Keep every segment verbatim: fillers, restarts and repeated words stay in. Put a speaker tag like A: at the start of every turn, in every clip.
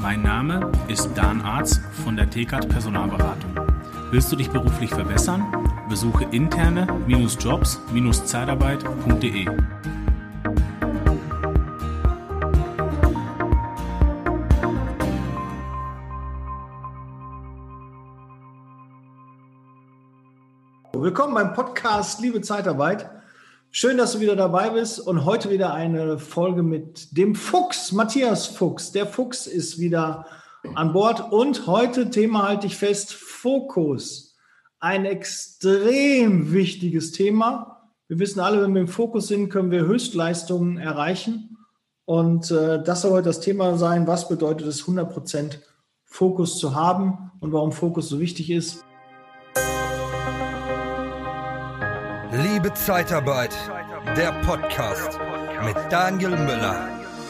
A: Mein Name ist Dan Arz von der T K A T Personalberatung. Willst du dich beruflich verbessern? Besuche interne-jobs Zeitarbeit punkt de.
B: Willkommen beim Podcast Liebe Zeitarbeit. Schön, dass du wieder dabei bist und heute wieder eine Folge mit dem Fuchs, Matthias Fuchs. Der Fuchs ist wieder an Bord und heute Thema, halte ich fest, Fokus. Ein extrem wichtiges Thema. Wir wissen alle, wenn wir im Fokus sind, können wir Höchstleistungen erreichen und äh, das soll heute das Thema sein. Was bedeutet es, hundert Prozent Fokus zu haben und warum Fokus so wichtig ist?
C: Liebe Zeitarbeit, der Podcast mit Daniel Müller.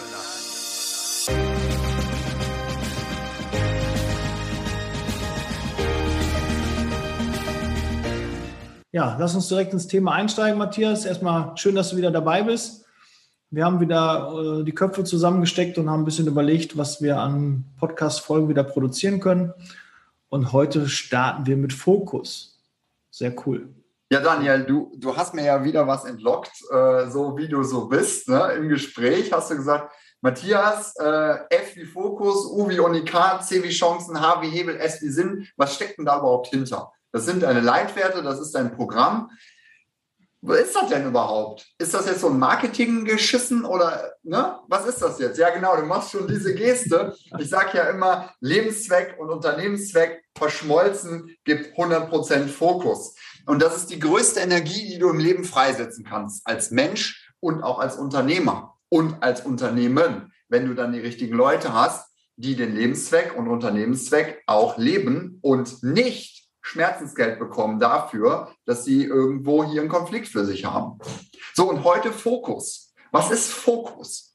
B: Ja, lass uns direkt ins Thema einsteigen, Matthias. Erstmal schön, dass du wieder dabei bist. Wir haben wieder äh, die Köpfe zusammengesteckt und haben ein bisschen überlegt, was wir an Podcast-Folgen wieder produzieren können. Und heute starten wir mit Fokus. Sehr cool.
D: Ja, Daniel, du, du hast mir ja wieder was entlockt, äh, so wie du so bist. Ne? Im Gespräch hast du gesagt, Matthias, äh, F wie Fokus, U wie Unikat, C wie Chancen, H wie Hebel, S wie Sinn. Was steckt denn da überhaupt hinter? Das sind deine Leitwerte, das ist dein Programm. Was ist das denn überhaupt? Ist das jetzt so ein Marketinggeschissen oder ne? Was ist das jetzt? Ja, genau, du machst schon diese Geste. Ich sage ja immer, Lebenszweck und Unternehmenszweck verschmolzen gibt hundert Prozent Fokus. Und das ist die größte Energie, die du im Leben freisetzen kannst, als Mensch und auch als Unternehmer und als Unternehmen, wenn du dann die richtigen Leute hast, die den Lebenszweck und Unternehmenszweck auch leben und nicht Schmerzensgeld bekommen dafür, dass sie irgendwo hier einen Konflikt für sich haben. So, und heute Fokus. Was ist Fokus?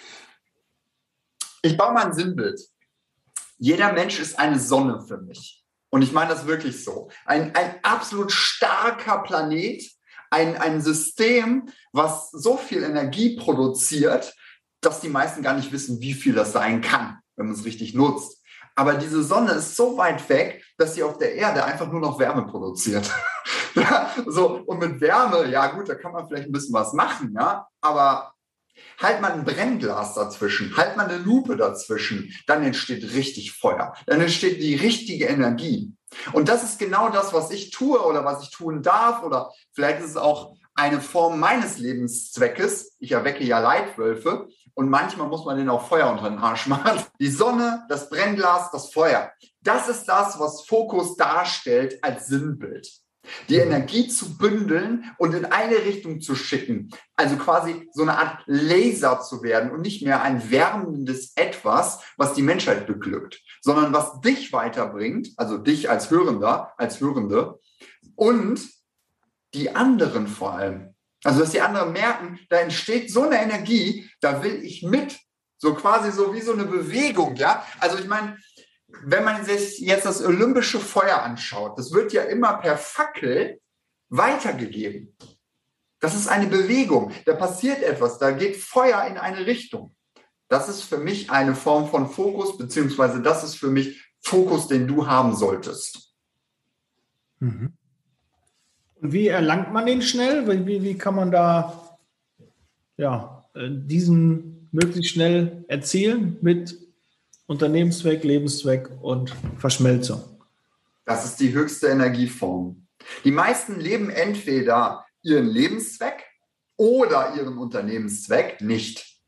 D: Ich baue mal ein Sinnbild. Jeder Mensch ist eine Sonne für mich. Und ich meine das wirklich so. Ein, ein absolut starker Planet, ein, ein System, was so viel Energie produziert, dass die meisten gar nicht wissen, wie viel das sein kann, wenn man es richtig nutzt. Aber diese Sonne ist so weit weg, dass sie auf der Erde einfach nur noch Wärme produziert. Ja, so, und mit Wärme, ja gut, da kann man vielleicht ein bisschen was machen, ja, aber halt mal ein Brennglas dazwischen, halt mal eine Lupe dazwischen, dann entsteht richtig Feuer, dann entsteht die richtige Energie. Und das ist genau das, was ich tue oder was ich tun darf oder vielleicht ist es auch eine Form meines Lebenszweckes. Ich erwecke ja Leitwölfe und manchmal muss man denen auch Feuer unter den Arsch machen. Die Sonne, das Brennglas, das Feuer. Das ist das, was Fokus darstellt als Sinnbild. Die Energie zu bündeln und in eine Richtung zu schicken. Also quasi so eine Art Laser zu werden und nicht mehr ein wärmendes Etwas, was die Menschheit beglückt, sondern was dich weiterbringt, also dich als Hörender, als Hörende und die anderen vor allem. Also dass die anderen merken, da entsteht so eine Energie, da will ich mit. So quasi so wie so eine Bewegung, ja. Also ich meine, wenn man sich jetzt das olympische Feuer anschaut, das wird ja immer per Fackel weitergegeben. Das ist eine Bewegung, da passiert etwas, da geht Feuer in eine Richtung. Das ist für mich eine Form von Fokus, beziehungsweise das ist für mich Fokus, den du haben solltest.
B: Mhm. Und wie erlangt man den schnell? Wie, wie kann man da ja, diesen möglichst schnell erzielen mit Unternehmenszweck, Lebenszweck und Verschmelzung?
D: Das ist die höchste Energieform. Die meisten leben entweder ihren Lebenszweck oder ihren Unternehmenszweck nicht.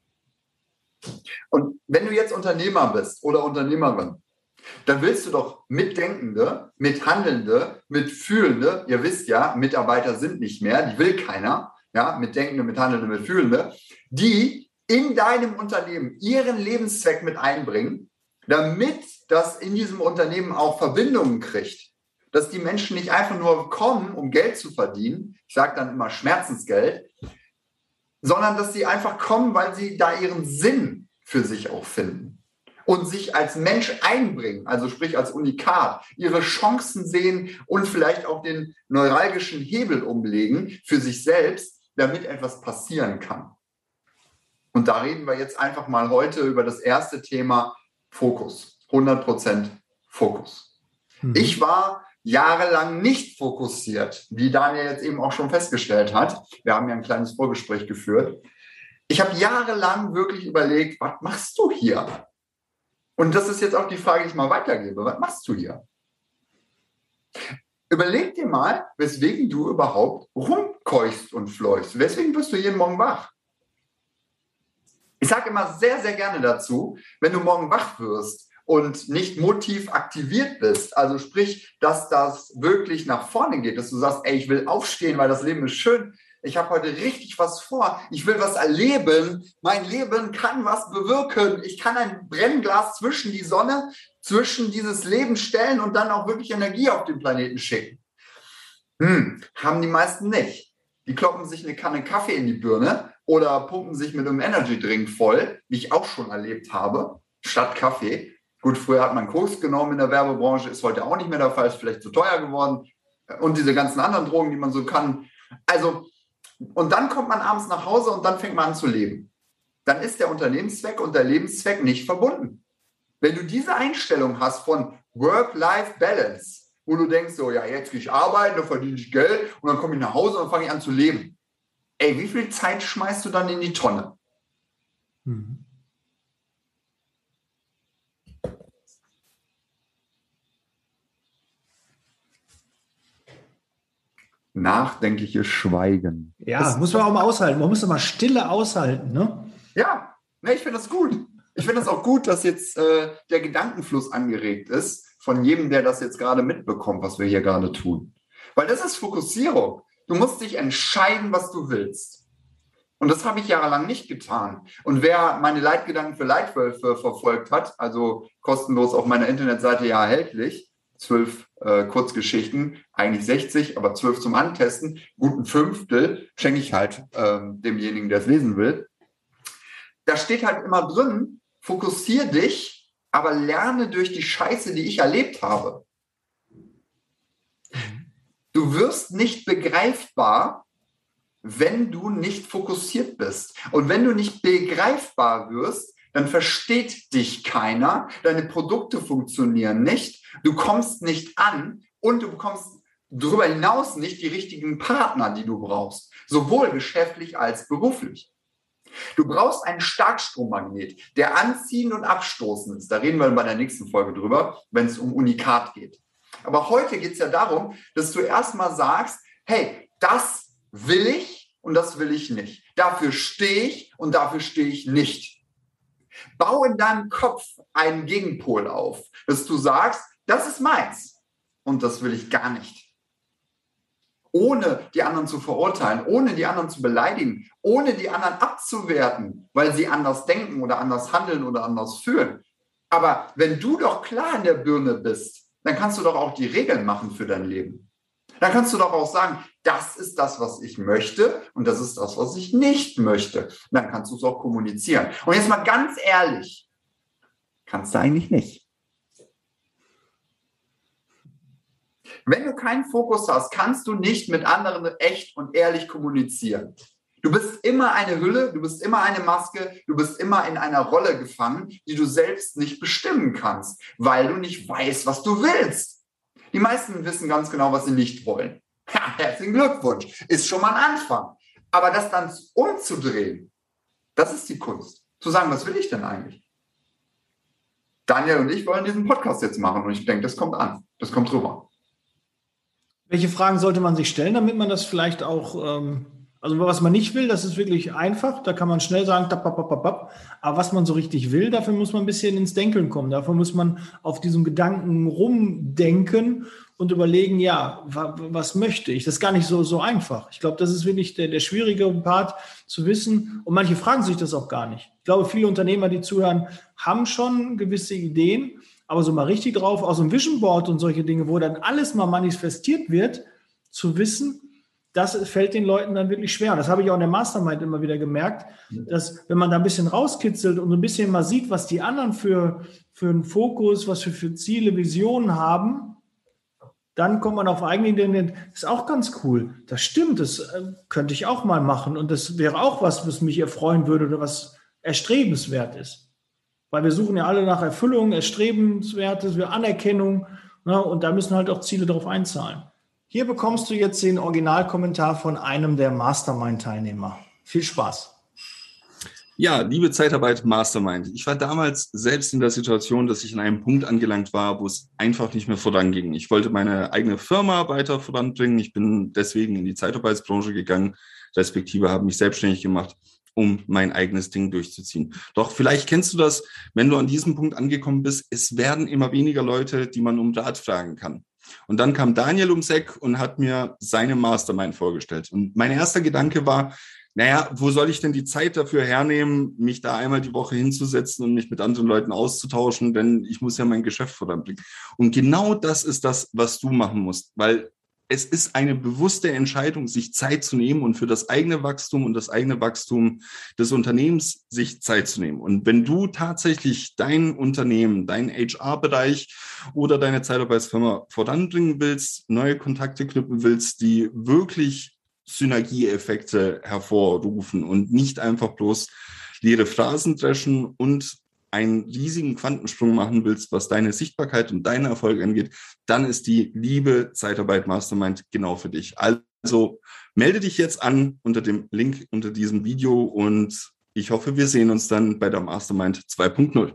D: Und wenn du jetzt Unternehmer bist oder Unternehmerin, dann willst du doch Mitdenkende, Mithandelnde, Mitfühlende, ihr wisst ja, Mitarbeiter sind nicht mehr, die will keiner, ja, Mitdenkende, Mithandelnde, Mitfühlende, die in deinem Unternehmen ihren Lebenszweck mit einbringen, damit das in diesem Unternehmen auch Verbindungen kriegt. Dass die Menschen nicht einfach nur kommen, um Geld zu verdienen, ich sage dann immer Schmerzensgeld, sondern dass sie einfach kommen, weil sie da ihren Sinn für sich auch finden und sich als Mensch einbringen, also sprich als Unikat, ihre Chancen sehen und vielleicht auch den neuralgischen Hebel umlegen für sich selbst, damit etwas passieren kann. Und da reden wir jetzt einfach mal heute über das erste Thema Fokus. hundert Prozent Fokus. Mhm. Ich war jahrelang nicht fokussiert, wie Daniel jetzt eben auch schon festgestellt hat. Wir haben ja ein kleines Vorgespräch geführt. Ich habe jahrelang wirklich überlegt, was machst du hier? Und das ist jetzt auch die Frage, die ich mal weitergebe. Was machst du hier? Überleg dir mal, weswegen du überhaupt rumkeuchst und fleuchst. Weswegen wirst du jeden Morgen wach? Ich sage immer sehr, sehr gerne dazu, wenn du morgen wach wirst und nicht motiv aktiviert bist, also sprich, dass das wirklich nach vorne geht, dass du sagst, ey, ich will aufstehen, weil das Leben ist schön, ich habe heute richtig was vor, ich will was erleben, mein Leben kann was bewirken, ich kann ein Brennglas zwischen die Sonne, zwischen dieses Leben stellen und dann auch wirklich Energie auf den Planeten schicken. Hm, haben die meisten nicht. Die kloppen sich eine Kanne Kaffee in die Birne oder pumpen sich mit einem Energy-Drink voll, wie ich auch schon erlebt habe, statt Kaffee. Gut, früher hat man Koks genommen in der Werbebranche, ist heute auch nicht mehr der Fall, ist vielleicht zu teuer geworden. Und diese ganzen anderen Drogen, die man so kann. Also, und dann kommt man abends nach Hause und dann fängt man an zu leben. Dann ist der Unternehmenszweck und der Lebenszweck nicht verbunden. Wenn du diese Einstellung hast von Work-Life-Balance, wo du denkst, so, ja, jetzt gehe ich arbeiten, dann verdiene ich Geld und dann komme ich nach Hause und dann fange ich an zu leben. Ey, wie viel Zeit schmeißt du dann in die Tonne? Mhm. Nachdenkliches Schweigen.
B: Ja, das muss man auch mal aushalten. Man muss mal Stille aushalten, ne?
D: Ja, ne, ich finde das gut. Ich finde das auch gut, dass jetzt äh, der Gedankenfluss angeregt ist von jedem, der das jetzt gerade mitbekommt, was wir hier gerade tun. Weil das ist Fokussierung. Du musst dich entscheiden, was du willst. Und das habe ich jahrelang nicht getan. Und wer meine Leitgedanken für Leitwölfe verfolgt hat, also kostenlos auf meiner Internetseite ja erhältlich, zwölf äh, Kurzgeschichten, eigentlich sechzig, aber zwölf zum Antesten, gut ein Fünftel schenke ich halt ähm, demjenigen, der es lesen will. Da steht halt immer drin, fokussier dich, aber lerne durch die Scheiße, die ich erlebt habe. Du wirst nicht begreifbar, wenn du nicht fokussiert bist. Und wenn du nicht begreifbar wirst, dann versteht dich keiner, deine Produkte funktionieren nicht, du kommst nicht an und du bekommst darüber hinaus nicht die richtigen Partner, die du brauchst, sowohl geschäftlich als beruflich. Du brauchst einen Starkstrommagnet, der anziehend und abstoßend ist. Da reden wir bei der nächsten Folge drüber, wenn es um Unikat geht. Aber heute geht es ja darum, dass du erstmal sagst, hey, das will ich und das will ich nicht. Dafür stehe ich und dafür stehe ich nicht. Bau in deinem Kopf einen Gegenpol auf, dass du sagst, das ist meins und das will ich gar nicht. Ohne die anderen zu verurteilen, ohne die anderen zu beleidigen, ohne die anderen abzuwerten, weil sie anders denken oder anders handeln oder anders fühlen. Aber wenn du doch klar in der Birne bist, dann kannst du doch auch die Regeln machen für dein Leben. Dann kannst du doch auch sagen, das ist das, was ich möchte und das ist das, was ich nicht möchte. Und dann kannst du es auch kommunizieren. Und jetzt mal ganz ehrlich, kannst du eigentlich nicht. Wenn du keinen Fokus hast, kannst du nicht mit anderen echt und ehrlich kommunizieren. Du bist immer eine Hülle, du bist immer eine Maske, du bist immer in einer Rolle gefangen, die du selbst nicht bestimmen kannst, weil du nicht weißt, was du willst. Die meisten wissen ganz genau, was sie nicht wollen. Ja, herzlichen Glückwunsch, ist schon mal ein Anfang. Aber das dann umzudrehen, das ist die Kunst. Zu sagen, was will ich denn eigentlich? Daniel und ich wollen diesen Podcast jetzt machen und ich denke, das kommt an, das kommt rüber.
B: Welche Fragen sollte man sich stellen, damit man das vielleicht auch, ähm, also was man nicht will, das ist wirklich einfach, da kann man schnell sagen, tap, tap, tap, tap. Aber was man so richtig will, dafür muss man ein bisschen ins Denken kommen, dafür muss man auf diesem Gedanken rumdenken und überlegen, ja, wa, was möchte ich? Das ist gar nicht so, so einfach. Ich glaube, das ist wirklich der, der schwierige Part zu wissen und manche fragen sich das auch gar nicht. Ich glaube, viele Unternehmer, die zuhören, haben schon gewisse Ideen, aber so mal richtig drauf, aus dem Vision Board und solche Dinge, wo dann alles mal manifestiert wird, zu wissen, das fällt den Leuten dann wirklich schwer. Und das habe ich auch in der Mastermind immer wieder gemerkt, dass wenn man da ein bisschen rauskitzelt und ein bisschen mal sieht, was die anderen für, für einen Fokus, was für, für Ziele, Visionen haben, dann kommt man auf eigene Ideen, das ist auch ganz cool. Das stimmt, das könnte ich auch mal machen und das wäre auch was, was mich erfreuen würde oder was erstrebenswert ist. Weil wir suchen ja alle nach Erfüllung, Erstrebenswertes, wir Anerkennung, ne? Und da müssen halt auch Ziele darauf einzahlen. Hier bekommst du jetzt den Originalkommentar von einem der Mastermind-Teilnehmer. Viel Spaß.
E: Ja, liebe Zeitarbeit Mastermind. Ich war damals selbst in der Situation, dass ich an einem Punkt angelangt war, wo es einfach nicht mehr voranging. Ich wollte meine eigene Firma weiter voranbringen. Ich bin deswegen in die Zeitarbeitsbranche gegangen, respektive habe mich selbstständig gemacht, um mein eigenes Ding durchzuziehen. Doch vielleicht kennst du das, wenn du an diesem Punkt angekommen bist, es werden immer weniger Leute, die man um Rat fragen kann. Und dann kam Daniel ums Eck und hat mir seine Mastermind vorgestellt. Und mein erster Gedanke war, naja, wo soll ich denn die Zeit dafür hernehmen, mich da einmal die Woche hinzusetzen und mich mit anderen Leuten auszutauschen, denn ich muss ja mein Geschäft voranbringen. Und genau das ist das, was du machen musst, weil es ist eine bewusste Entscheidung, sich Zeit zu nehmen und für das eigene Wachstum und das eigene Wachstum des Unternehmens sich Zeit zu nehmen. Und wenn du tatsächlich dein Unternehmen, deinen H R-Bereich oder deine Zeitarbeitsfirma voranbringen willst, neue Kontakte knüpfen willst, die wirklich Synergieeffekte hervorrufen und nicht einfach bloß leere Phrasen dreschen und einen riesigen Quantensprung machen willst, was deine Sichtbarkeit und deinen Erfolg angeht, dann ist die liebe Zeitarbeit Mastermind genau für dich. Also melde dich jetzt an unter dem Link unter diesem Video und ich hoffe, wir sehen uns dann bei der Mastermind zwei Punkt null.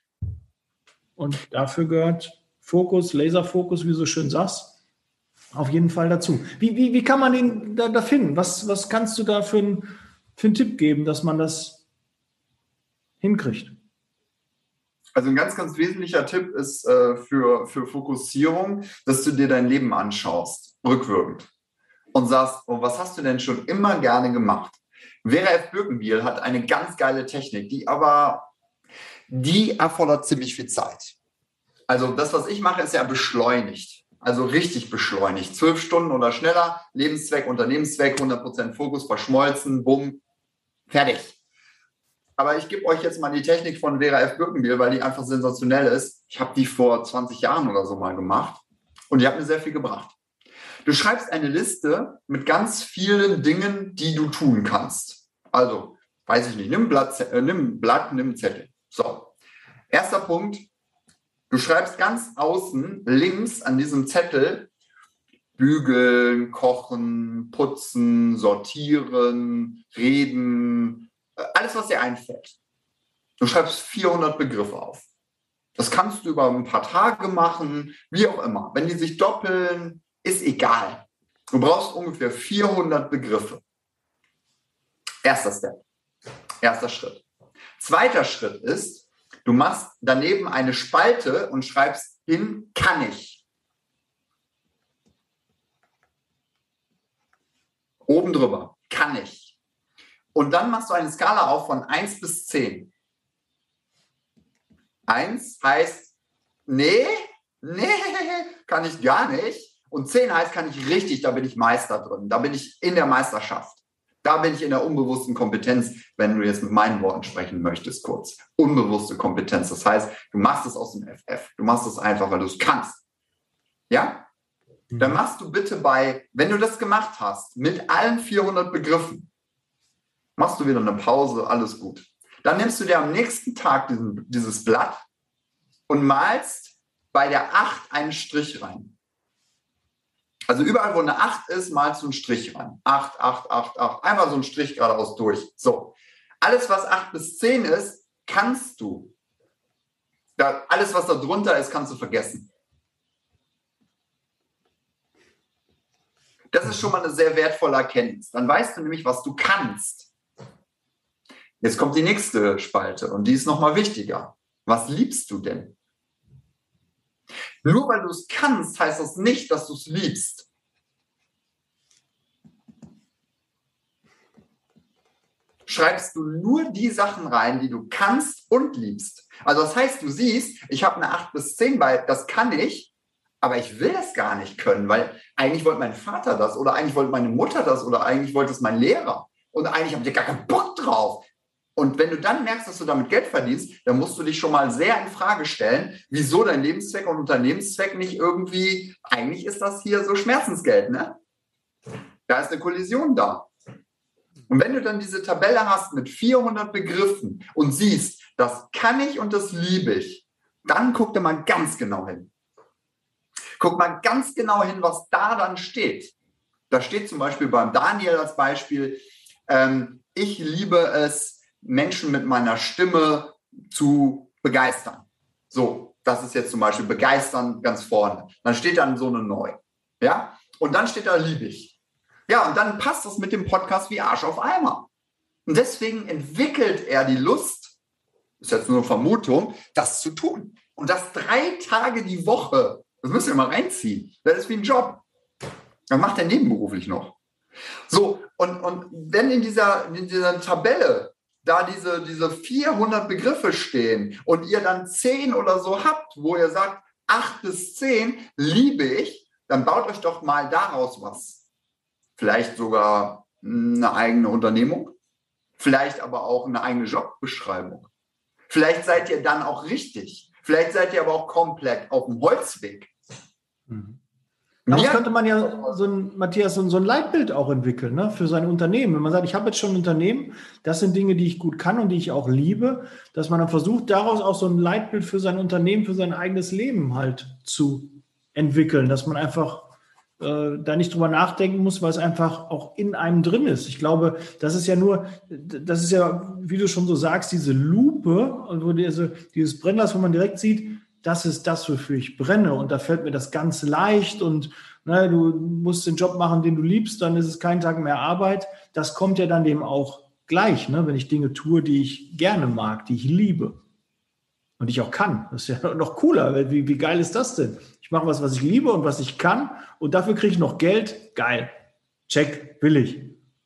B: Und dafür gehört Fokus, Laserfokus, wie du so schön sagst, auf jeden Fall dazu. Wie, wie, wie kann man den da, da finden? Was, was kannst du da für, ein, für einen Tipp geben, dass man das hinkriegt?
D: Also ein ganz, ganz wesentlicher Tipp ist äh, für, für Fokussierung, dass du dir dein Leben anschaust, rückwirkend, und sagst, oh, was hast du denn schon immer gerne gemacht? Vera F. Birkenbiel hat eine ganz geile Technik, die aber, die erfordert ziemlich viel Zeit. Also das, was ich mache, ist ja beschleunigt, also richtig beschleunigt. Zwölf Stunden oder schneller, Lebenszweck, Unternehmenszweck, hundert Prozent Fokus, verschmolzen, bumm, fertig. Aber ich gebe euch jetzt mal die Technik von Vera F. Birkenbiel, weil die einfach sensationell ist. Ich habe die vor zwanzig Jahren oder so mal gemacht und die hat mir sehr viel gebracht. Du schreibst eine Liste mit ganz vielen Dingen, die du tun kannst. Also, weiß ich nicht, nimm ein Blatt, äh, nimm ein Blatt, nimm einen Zettel. So, erster Punkt. Du schreibst ganz außen links an diesem Zettel bügeln, kochen, putzen, sortieren, reden, alles, was dir einfällt. Du schreibst vierhundert Begriffe auf. Das kannst du über ein paar Tage machen, wie auch immer. Wenn die sich doppeln, ist egal. Du brauchst ungefähr vierhundert Begriffe. Erster Step. Erster Schritt. Zweiter Schritt ist, du machst daneben eine Spalte und schreibst hin, kann ich. Oben drüber, kann ich. Und dann machst du eine Skala auf von eins bis zehn. eins heißt, nee, nee, kann ich gar nicht. Und zehn heißt, kann ich richtig, da bin ich Meister drin. Da bin ich in der Meisterschaft. Da bin ich in der unbewussten Kompetenz, wenn du jetzt mit meinen Worten sprechen möchtest, kurz. Unbewusste Kompetenz. Das heißt, du machst es aus dem F F. Du machst es einfach, weil du es kannst. Ja? Mhm. Dann machst du bitte bei, wenn du das gemacht hast, mit allen vierhundert Begriffen, machst du wieder eine Pause, alles gut. Dann nimmst du dir am nächsten Tag diesen, dieses Blatt und malst bei der acht einen Strich rein. Also überall, wo eine acht ist, malst du einen Strich rein. acht, acht, acht, acht. Einfach so einen Strich geradeaus durch. So. Alles, was acht bis zehn ist, kannst du. Da, alles, was da drunter ist, kannst du vergessen. Das ist schon mal eine sehr wertvolle Erkenntnis. Dann weißt du nämlich, was du kannst. Jetzt kommt die nächste Spalte und die ist nochmal wichtiger. Was liebst du denn? Nur weil du es kannst, heißt das nicht, dass du es liebst. Schreibst du nur die Sachen rein, die du kannst und liebst. Also das heißt, du siehst, ich habe eine acht bis zehn bei, das kann ich, aber ich will es gar nicht können, weil eigentlich wollte mein Vater das oder eigentlich wollte meine Mutter das oder eigentlich wollte es mein Lehrer und eigentlich habe ich gar keinen Bock drauf. Und wenn du dann merkst, dass du damit Geld verdienst, dann musst du dich schon mal sehr in Frage stellen, wieso dein Lebenszweck und Unternehmenszweck nicht irgendwie, eigentlich ist das hier so Schmerzensgeld, ne? Da ist eine Kollision da. Und wenn du dann diese Tabelle hast mit vierhundert Begriffen und siehst, das kann ich und das liebe ich, dann guck da mal ganz genau hin. Guck mal ganz genau hin, was da dann steht. Da steht zum Beispiel beim Daniel als Beispiel, ähm, ich liebe es, Menschen mit meiner Stimme zu begeistern. So, das ist jetzt zum Beispiel begeistern ganz vorne. Dann steht dann so eine Neu. Ja? Und dann steht da liebe ich. Ja, und dann passt das mit dem Podcast wie Arsch auf Eimer. Und deswegen entwickelt er die Lust, ist jetzt nur eine Vermutung, das zu tun. Und das drei Tage die Woche. Das müsst ihr mal reinziehen. Das ist wie ein Job. Das macht er nebenberuflich noch. So, und, und wenn in dieser, in dieser Tabelle da diese, diese vierhundert Begriffe stehen und ihr dann zehn oder so habt, wo ihr sagt, acht bis zehn liebe ich, dann baut euch doch mal daraus was. Vielleicht sogar eine eigene Unternehmung, vielleicht aber auch eine eigene Jobbeschreibung. Vielleicht seid ihr dann auch richtig. Vielleicht seid ihr aber auch komplett auf dem Holzweg.
B: Mhm. Daraus ja. könnte man ja so ein, Matthias, so ein, so ein Leitbild auch entwickeln, ne, für sein Unternehmen. Wenn man sagt, ich habe jetzt schon ein Unternehmen, das sind Dinge, die ich gut kann und die ich auch liebe, dass man dann versucht, daraus auch so ein Leitbild für sein Unternehmen, für sein eigenes Leben halt zu entwickeln, dass man einfach äh, da nicht drüber nachdenken muss, weil es einfach auch in einem drin ist. Ich glaube, das ist ja nur, das ist ja, wie du schon so sagst, diese Lupe, wo diese, dieses Brennglas, wo man direkt sieht, das ist das, wofür ich brenne und da fällt mir das ganz leicht und ne, du musst den Job machen, den du liebst, dann ist es kein Tag mehr Arbeit. Das kommt ja dann dem auch gleich, ne, wenn ich Dinge tue, die ich gerne mag, die ich liebe und die ich auch kann. Das ist ja noch cooler. Wie, wie geil ist das denn? Ich mache was, was ich liebe und was ich kann und dafür kriege ich noch Geld. Geil. Check, will ich.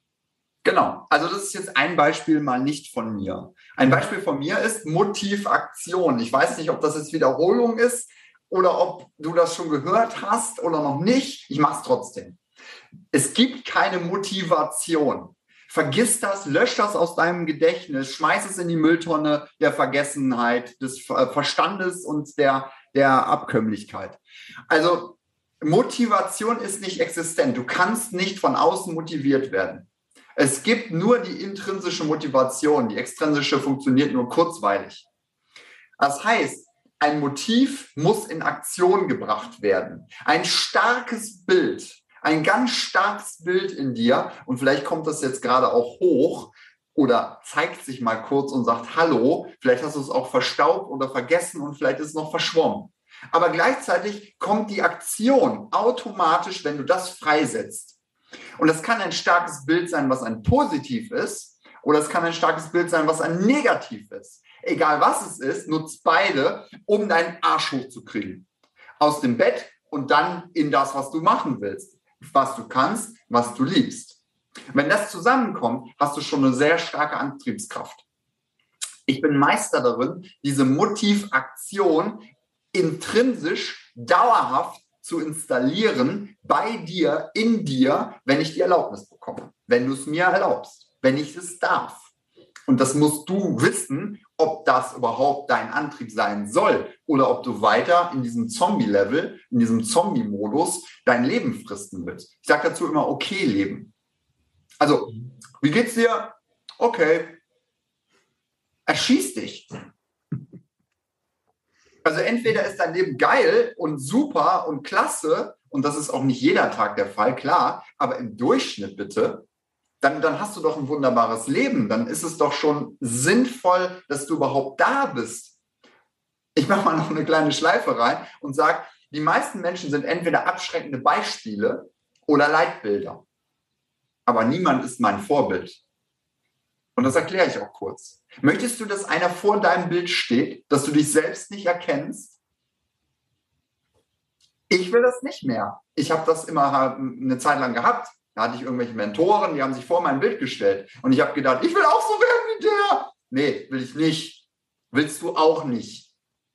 D: Genau, also das ist jetzt ein Beispiel mal nicht von mir. Ein Beispiel von mir ist Motivaktion. Ich weiß nicht, ob das jetzt Wiederholung ist oder ob du das schon gehört hast oder noch nicht. Ich mache es trotzdem. Es gibt keine Motivation. Vergiss das, lösch das aus deinem Gedächtnis, schmeiß es in die Mülltonne der Vergessenheit, des Verstandes und der, der Abkömmlichkeit. Also Motivation ist nicht existent. Du kannst nicht von außen motiviert werden. Es gibt nur die intrinsische Motivation. Die extrinsische funktioniert nur kurzweilig. Das heißt, ein Motiv muss in Aktion gebracht werden. Ein starkes Bild, ein ganz starkes Bild in dir, und vielleicht kommt das jetzt gerade auch hoch oder zeigt sich mal kurz und sagt Hallo, vielleicht hast du es auch verstaubt oder vergessen und vielleicht ist es noch verschwommen. Aber gleichzeitig kommt die Aktion automatisch, wenn du das freisetzt. Und das kann ein starkes Bild sein, was ein Positiv ist, oder es kann ein starkes Bild sein, was ein Negativ ist. Egal was es ist, nutzt beide, um deinen Arsch hochzukriegen. Aus dem Bett und dann in das, was du machen willst. Was du kannst, was du liebst. Wenn das zusammenkommt, hast du schon eine sehr starke Antriebskraft. Ich bin Meister darin, diese Motivaktion intrinsisch, dauerhaft zu installieren bei dir, in dir, wenn ich die Erlaubnis bekomme. Wenn du es mir erlaubst, wenn ich es darf. Und das musst du wissen, ob das überhaupt dein Antrieb sein soll oder ob du weiter in diesem Zombie-Level, in diesem Zombie-Modus dein Leben fristen willst. Ich sage dazu immer, okay leben. Also, wie geht's dir? Okay. Erschieß dich. Also entweder ist dein Leben geil und super und klasse, und das ist auch nicht jeder Tag der Fall, klar, aber im Durchschnitt bitte, dann, dann hast du doch ein wunderbares Leben. Dann ist es doch schon sinnvoll, dass du überhaupt da bist. Ich mache mal noch eine kleine Schleife rein und sage, die meisten Menschen sind entweder abschreckende Beispiele oder Leitbilder. Aber niemand ist mein Vorbild. Und das erkläre ich auch kurz. Möchtest du, dass einer vor deinem Bild steht, dass du dich selbst nicht erkennst? Ich will das nicht mehr. Ich habe das immer eine Zeit lang gehabt. Da hatte ich irgendwelche Mentoren, die haben sich vor mein Bild gestellt. Und ich habe gedacht, ich will auch so werden wie der. Nee, will ich nicht. Willst du auch nicht.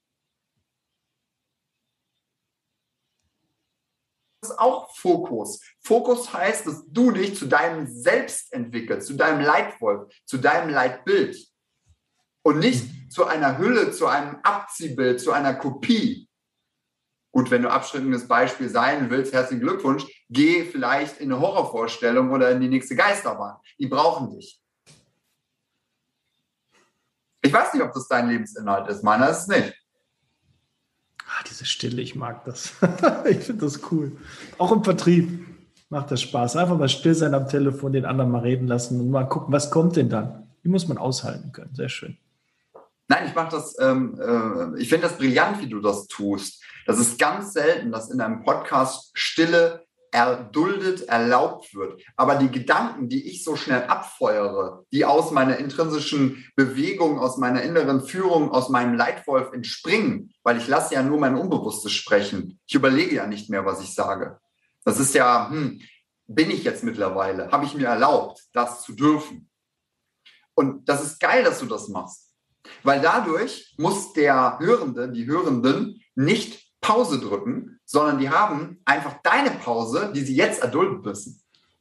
D: Das ist auch Fokus. Fokus heißt, dass du dich zu deinem Selbst entwickelst, zu deinem Leitwolf, zu deinem Leitbild. Und nicht zu einer Hülle, zu einem Abziehbild, zu einer Kopie. Gut, wenn du abschreckendes Beispiel sein willst, herzlichen Glückwunsch, geh vielleicht in eine Horrorvorstellung oder in die nächste Geisterbahn. Die brauchen dich. Ich weiß nicht, ob das dein Lebensinhalt ist. Meiner ist es nicht.
B: Ah, diese Stille, ich mag das. Ich finde das cool. Auch im Vertrieb macht das Spaß. Einfach mal still sein am Telefon, den anderen mal reden lassen und mal gucken, was kommt denn dann? Die muss man aushalten können. Sehr schön.
D: Nein, ich mache das, ähm, äh, ich finde das brillant, wie du das tust. Das ist ganz selten, dass in einem Podcast Stille erduldet, erlaubt wird. Aber die Gedanken, die ich so schnell abfeuere, die aus meiner intrinsischen Bewegung, aus meiner inneren Führung, aus meinem Leitwolf entspringen, weil ich lasse ja nur mein Unbewusstes sprechen. Ich überlege ja nicht mehr, was ich sage. Das ist ja, hm, bin ich jetzt mittlerweile? Habe ich mir erlaubt, das zu dürfen? Und das ist geil, dass du das machst. Weil dadurch muss der Hörende, die Hörenden nicht Pause drücken, sondern die haben einfach deine Pause, die sie jetzt erdulden müssen.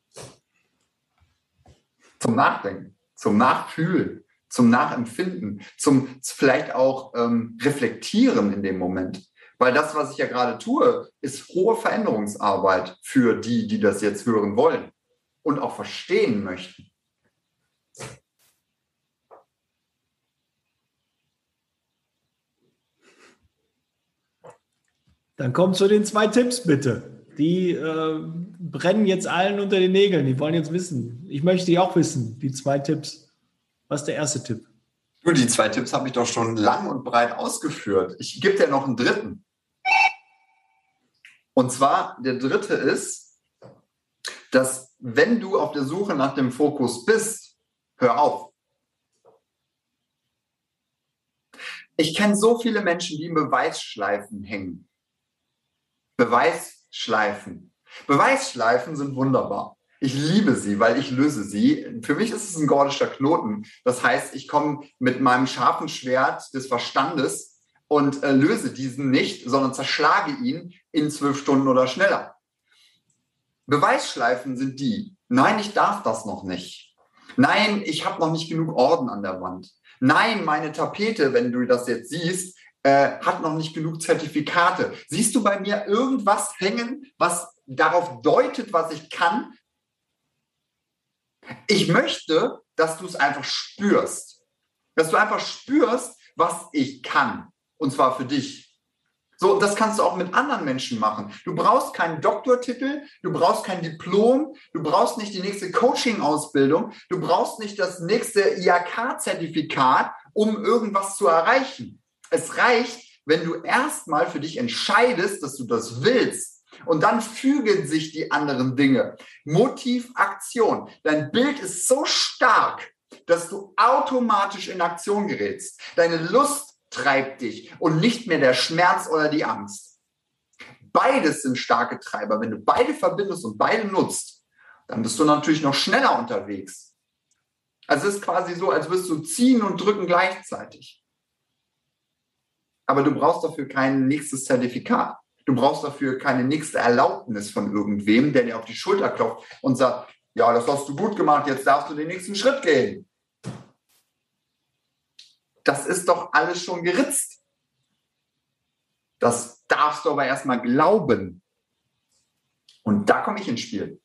D: Zum Nachdenken, zum Nachfühlen, zum Nachempfinden, zum vielleicht auch ähm, Reflektieren in dem Moment. Weil das, was ich ja gerade tue, ist hohe Veränderungsarbeit für die, die das jetzt hören wollen und auch verstehen möchten.
B: Dann kommt zu den zwei Tipps, bitte. Die äh, brennen jetzt allen unter den Nägeln. Die wollen jetzt wissen. Ich möchte die auch wissen, die zwei Tipps. Was ist der erste Tipp?
D: Du, die zwei Tipps habe ich doch schon lang und breit ausgeführt. Ich gebe dir noch einen dritten. Und zwar, der dritte ist, dass wenn du auf der Suche nach dem Fokus bist, hör auf. Ich kenne so viele Menschen, die in Beweisschleifen hängen. Beweisschleifen. Beweisschleifen sind wunderbar. Ich liebe sie, weil ich löse sie. Für mich ist es ein gordischer Knoten. Das heißt, ich komme mit meinem scharfen Schwert des Verstandes und äh, löse diesen nicht, sondern zerschlage ihn in zwölf Stunden oder schneller. Beweisschleifen sind die: Nein, ich darf das noch nicht. Nein, ich habe noch nicht genug Orden an der Wand. Nein, meine Tapete, wenn du das jetzt siehst, Äh, hat noch nicht genug Zertifikate. Siehst du bei mir irgendwas hängen, was darauf deutet, was ich kann? Ich möchte, dass du es einfach spürst. Dass du einfach spürst, was ich kann. Und zwar für dich. So, das kannst du auch mit anderen Menschen machen. Du brauchst keinen Doktortitel, du brauchst kein Diplom, du brauchst nicht die nächste Coaching-Ausbildung, du brauchst nicht das nächste I H K-Zertifikat, um irgendwas zu erreichen. Es reicht, wenn du erstmal für dich entscheidest, dass du das willst. Und dann fügen sich die anderen Dinge. Motiv, Aktion. Dein Bild ist so stark, dass du automatisch in Aktion gerätst. Deine Lust treibt dich und nicht mehr der Schmerz oder die Angst. Beides sind starke Treiber. Wenn du beide verbindest und beide nutzt, dann bist du natürlich noch schneller unterwegs. Also es ist quasi so, als würdest du ziehen und drücken gleichzeitig. Aber du brauchst dafür kein nächstes Zertifikat. Du brauchst dafür keine nächste Erlaubnis von irgendwem, der dir auf die Schulter klopft und sagt, ja, das hast du gut gemacht, jetzt darfst du den nächsten Schritt gehen. Das ist doch alles schon geritzt. Das darfst du aber erstmal glauben. Und da komme ich ins Spiel.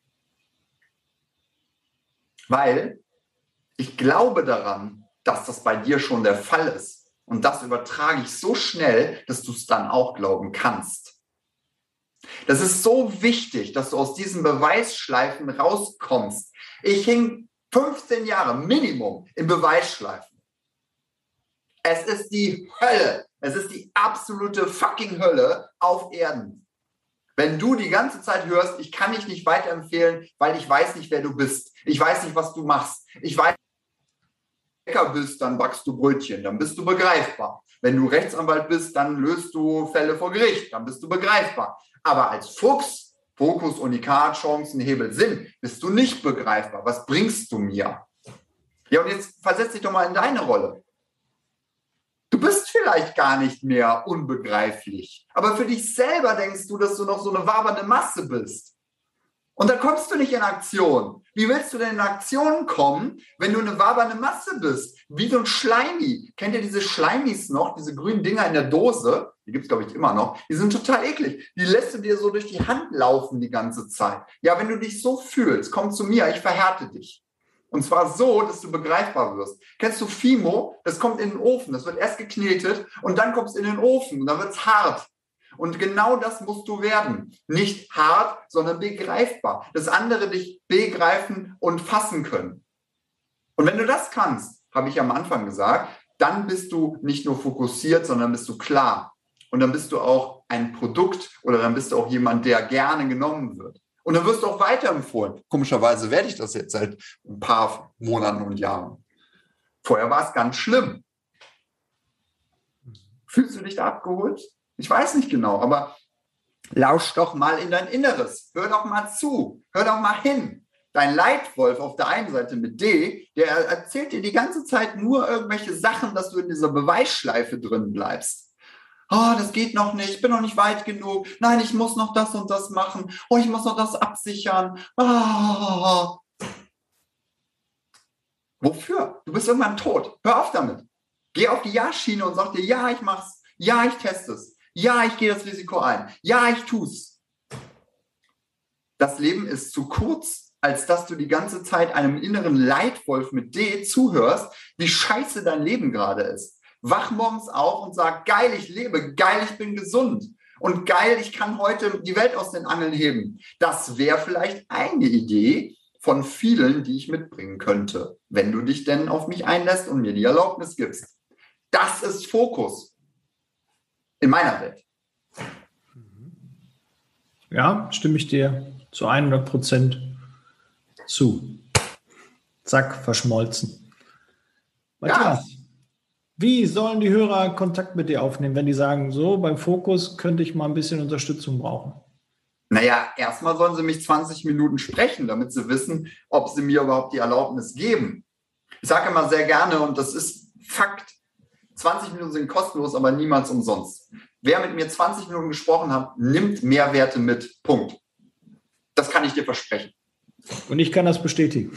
D: Weil ich glaube daran, dass das bei dir schon der Fall ist. Und das übertrage ich so schnell, dass du es dann auch glauben kannst. Das ist so wichtig, dass du aus diesen Beweisschleifen rauskommst. Ich hing fünfzehn Jahre Minimum in Beweisschleifen. Es ist die Hölle. Es ist die absolute fucking Hölle auf Erden. Wenn du die ganze Zeit hörst, ich kann dich nicht weiterempfehlen, weil ich weiß nicht, wer du bist. Ich weiß nicht, was du machst. Ich weiß, bist, dann backst du Brötchen, dann bist du begreifbar. Wenn du Rechtsanwalt bist, dann löst du Fälle vor Gericht, dann bist du begreifbar. Aber als Fuchs, Fokus, Unikat, Chancen, Hebel, Sinn, bist du nicht begreifbar. Was bringst du mir? Ja, und jetzt versetz dich doch mal in deine Rolle. Du bist vielleicht gar nicht mehr unbegreiflich, aber für dich selber denkst du, dass du noch so eine wabernde Masse bist. Und dann kommst du nicht in Aktion. Wie willst du denn in Aktion kommen, wenn du eine wabernde Masse bist? Wie so ein Schleimi. Kennt ihr diese Schleimis noch? Diese grünen Dinger in der Dose? Die gibt es, glaube ich, immer noch. Die sind total eklig. Die lässt du dir so durch die Hand laufen die ganze Zeit. Ja, wenn du dich so fühlst, komm zu mir, ich verhärte dich. Und zwar so, dass du begreifbar wirst. Kennst du Fimo? Das kommt in den Ofen. Das wird erst geknetet und dann kommt es in den Ofen und dann wird es hart. Und genau das musst du werden. Nicht hart, sondern begreifbar. Dass andere dich begreifen und fassen können. Und wenn du das kannst, habe ich am Anfang gesagt, dann bist du nicht nur fokussiert, sondern bist du klar. Und dann bist du auch ein Produkt oder dann bist du auch jemand, der gerne genommen wird. Und dann wirst du auch weiterempfohlen. Komischerweise werde ich das jetzt seit ein paar Monaten und Jahren. Vorher war es ganz schlimm. Fühlst du dich da abgeholt? Ich weiß nicht genau, aber lausch doch mal in dein Inneres. Hör doch mal zu. Hör doch mal hin. Dein Leitwolf auf der einen Seite mit D, der erzählt dir die ganze Zeit nur irgendwelche Sachen, dass du in dieser Beweisschleife drin bleibst. Oh, das geht noch nicht, ich bin noch nicht weit genug. Nein, ich muss noch das und das machen. Oh, ich muss noch das absichern. Oh. Wofür? Du bist irgendwann tot. Hör auf damit. Geh auf die Ja-Schiene und sag dir, ja, ich mach's. Ja, ich teste es. Ja, ich gehe das Risiko ein. Ja, ich tu's. Das Leben ist zu kurz, als dass du die ganze Zeit einem inneren Leitwolf mit D zuhörst, wie scheiße dein Leben gerade ist. Wach morgens auf und sag, geil, ich lebe, geil, ich bin gesund und geil, ich kann heute die Welt aus den Angeln heben. Das wäre vielleicht eine Idee von vielen, die ich mitbringen könnte, wenn du dich denn auf mich einlässt und mir die Erlaubnis gibst. Das ist Fokus in meiner Welt.
B: Ja, stimme ich dir zu hundert Prozent zu. Zack, verschmolzen. Matthias. Ja. Wie sollen die Hörer Kontakt mit dir aufnehmen, wenn die sagen, so beim Fokus könnte ich mal ein bisschen Unterstützung brauchen?
D: Naja, erstmal sollen sie mich zwanzig Minuten sprechen, damit sie wissen, ob sie mir überhaupt die Erlaubnis geben. Ich sage immer sehr gerne, und das ist Fakt, zwanzig Minuten sind kostenlos, aber niemals umsonst. Wer mit mir zwanzig Minuten gesprochen hat, nimmt Mehrwerte mit. Punkt. Das kann ich dir versprechen.
B: Und ich kann das bestätigen.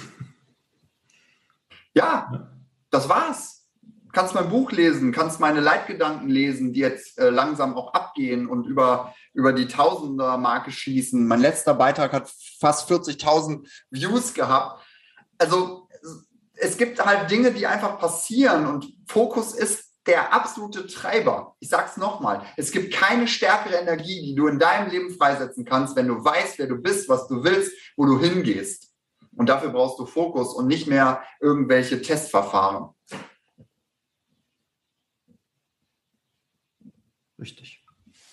D: Ja, das war's. Kannst mein Buch lesen, kannst meine Leitgedanken lesen, die jetzt äh, langsam auch abgehen und über, über die Tausender-Marke schießen. Mein letzter Beitrag hat fast vierzigtausend Views gehabt. Also es gibt halt Dinge, die einfach passieren und Fokus ist der absolute Treiber. Ich sag's nochmal, es gibt keine stärkere Energie, die du in deinem Leben freisetzen kannst, wenn du weißt, wer du bist, was du willst, wo du hingehst. Und dafür brauchst du Fokus und nicht mehr irgendwelche Testverfahren.
B: Richtig.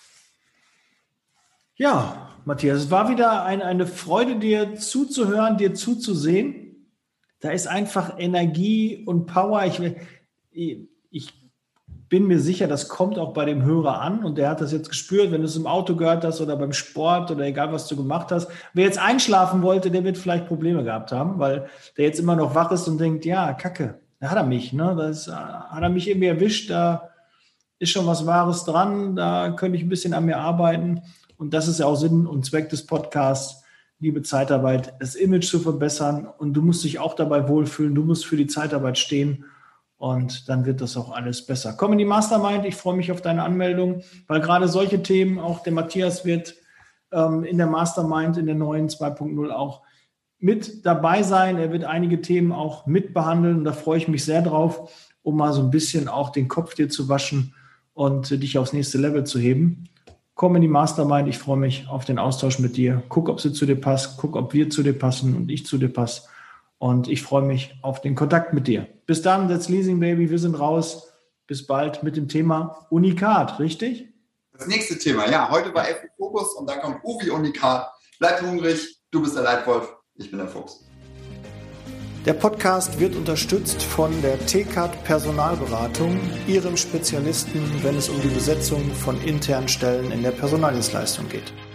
B: Ja, Matthias, es war wieder ein, eine Freude, dir zuzuhören, dir zuzusehen. Da ist einfach Energie und Power. Ich, ich bin mir sicher, das kommt auch bei dem Hörer an und der hat das jetzt gespürt, wenn du es im Auto gehört hast oder beim Sport oder egal, was du gemacht hast. Wer jetzt einschlafen wollte, der wird vielleicht Probleme gehabt haben, weil der jetzt immer noch wach ist und denkt, ja, Kacke, da hat er mich, ne? Das hat er mich irgendwie erwischt, da ist schon was Wahres dran, da könnte ich ein bisschen an mir arbeiten. Und das ist ja auch Sinn und Zweck des Podcasts, liebe Zeitarbeit, das Image zu verbessern. Und du musst dich auch dabei wohlfühlen, du musst für die Zeitarbeit stehen und dann wird das auch alles besser. Komm in die Mastermind, ich freue mich auf deine Anmeldung, weil gerade solche Themen, auch der Matthias wird ähm, in der Mastermind, in der neuen zwei Punkt null auch mit dabei sein. Er wird einige Themen auch mitbehandeln und da freue ich mich sehr drauf, um mal so ein bisschen auch den Kopf dir zu waschen und dich aufs nächste Level zu heben. Komm in die Mastermind, ich freue mich auf den Austausch mit dir. Guck, ob sie zu dir passt, guck, ob wir zu dir passen und ich zu dir passe. Und ich freue mich auf den Kontakt mit dir. Bis dann, that's Leasing Baby, wir sind raus. Bis bald mit dem Thema Unikat, richtig?
D: Das nächste Thema, ja, heute war F wie Fokus und dann kommt U wie Unikat. Bleib hungrig, du bist der Leitwolf, ich bin der Fuchs.
B: Der Podcast wird unterstützt von der T K A T Personalberatung, ihrem Spezialisten, wenn es um die Besetzung von internen Stellen in der Personaldienstleistung geht.